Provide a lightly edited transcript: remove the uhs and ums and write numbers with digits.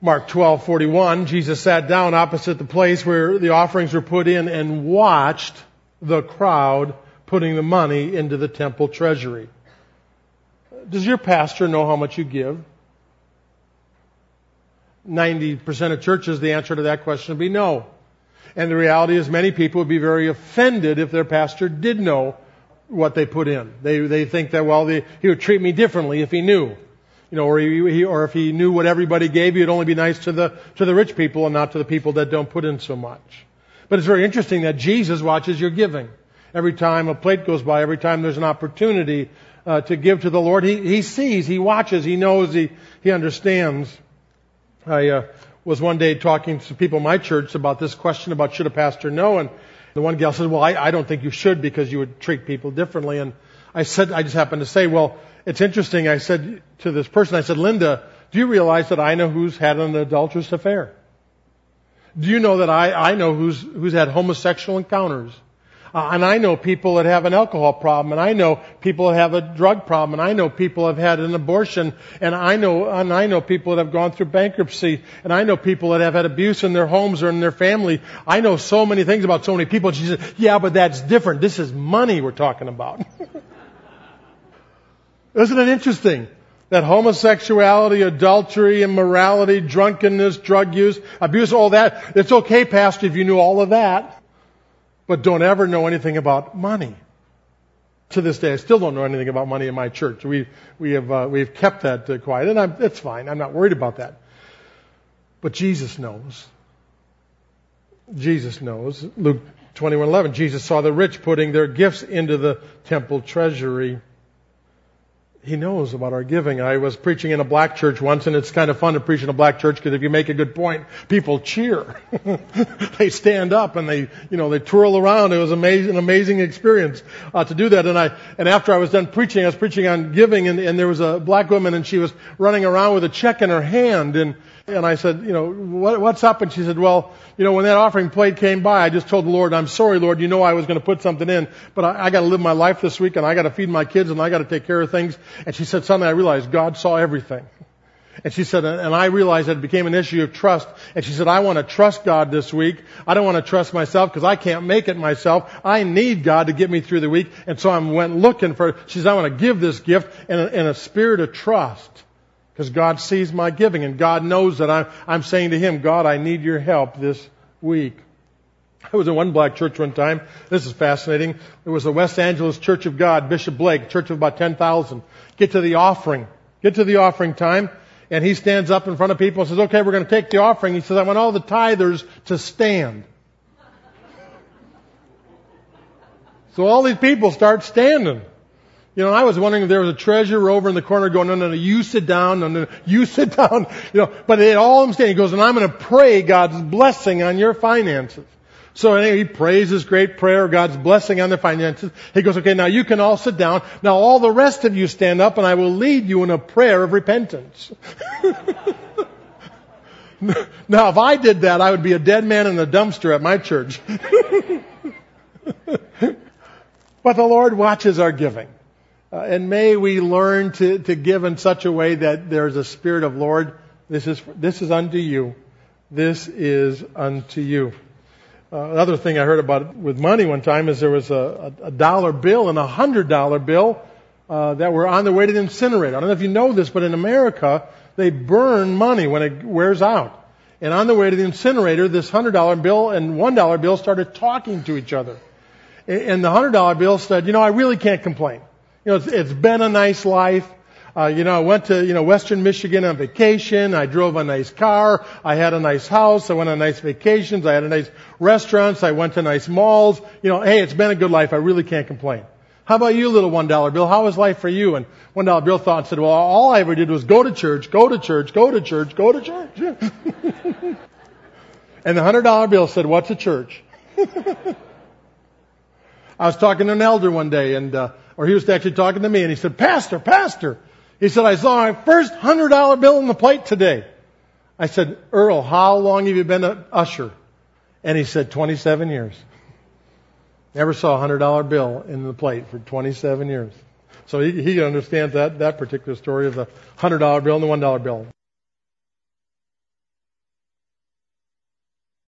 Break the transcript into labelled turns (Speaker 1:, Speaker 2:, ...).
Speaker 1: Mark 12:41, Jesus sat down opposite the place where the offerings were put in and watched the crowd putting the money into the temple treasury. Does your pastor know how much you give? 90% of churches, the answer to that question would be no. And the reality is many people would be very offended if their pastor did know what they put in. They think that, well, he would treat me differently if he knew. Or if he knew what everybody gave, he'd only be nice to the rich people and not to the people that don't put in so much. But it's very interesting that Jesus watches your giving. Every time a plate goes by, every time there's an opportunity to give to the Lord, he sees, he watches, he knows, he understands. I was one day talking to people in my church about this question about should a pastor know, and the one gal said, well, I don't think you should because you would treat people differently. And I just happened to say, well, it's interesting. I said to this person, Linda, do you realize that I know who's had an adulterous affair? Do you know that I know who's had homosexual encounters? And I know people that have an alcohol problem, and I know people that have a drug problem, and I know people that have had an abortion, and I know people that have gone through bankruptcy, and I know people that have had abuse in their homes or in their family. I know so many things about so many people. And she said, yeah, but that's different. This is money we're talking about. Isn't it interesting that homosexuality, adultery, immorality, drunkenness, drug use, abuse, all that, it's okay, Pastor, if you knew all of that, but don't ever know anything about money. To this day, I still don't know anything about money in my church. We've kept that quiet, and it's fine. I'm not worried about that. But Jesus knows. Jesus knows. Luke 21:11, Jesus saw the rich putting their gifts into the temple treasury. He knows about our giving. I was preaching in a black church once, and it's kind of fun to preach in a black church because if you make a good point, people cheer. They stand up and they twirl around. It was an amazing experience to do that. And after I was done preaching, I was preaching on giving, and there was a black woman, and she was running around with a check in her hand, and I said, what's up? And she said, well, when that offering plate came by, I just told the Lord, I'm sorry, Lord, I was going to put something in, but I got to live my life this week, and I got to feed my kids, and I got to take care of things. And she said, suddenly I realized God saw everything. And she said, and I realized that it became an issue of trust. And she said, I want to trust God this week. I don't want to trust myself because I can't make it myself. I need God to get me through the week. And so I went looking for, she said, I want to give this gift in a spirit of trust. Because God sees my giving, and God knows that I'm saying to Him, God, I need your help this week. I was in one black church one time. This is fascinating. There was a West Angeles Church of God, Bishop Blake, church of about 10,000. Get to the offering time, and he stands up in front of people and says, okay, we're going to take the offering. He says, I want all the tithers to stand. So all these people start standing. I was wondering if there was a treasurer over in the corner going, no, you sit down, no, you sit down. But they all them standing. He goes, and I'm going to pray God's blessing on your finances. So anyway, he prays this great prayer, God's blessing on the finances. He goes, okay, now you can all sit down. Now all the rest of you stand up, and I will lead you in a prayer of repentance. Now if I did that, I would be a dead man in a dumpster at my church. But the Lord watches our giving. And may we learn to give in such a way that there's a spirit of, Lord, this is unto you. This is unto you. Another thing I heard about with money one time is there was a dollar bill and $100 bill that were on their way to the incinerator. I don't know if you know this, but in America, they burn money when it wears out. And on the way to the incinerator, this $100 bill and $1 bill started talking to each other. And the $100 bill said, I really can't complain. It's been a nice life. I went to, Western Michigan on vacation. I drove a nice car. I had a nice house. I went on nice vacations. I had a nice restaurants. I went to nice malls. Hey, it's been a good life. I really can't complain. How about you, little $1 bill? How was life for you? And $1 bill thought and said, well, all I ever did was go to church, go to church, go to church, go to church. And the $100 bill said, what's a church? I was talking to an elder one day, or he was actually talking to me, and he said, Pastor. He said, I saw my first $100 bill in the plate today. I said, Earl, how long have you been an usher? And he said, 27 years. Never saw a $100 bill in the plate for 27 years. So he understands that particular story of the $100 bill and the $1 bill.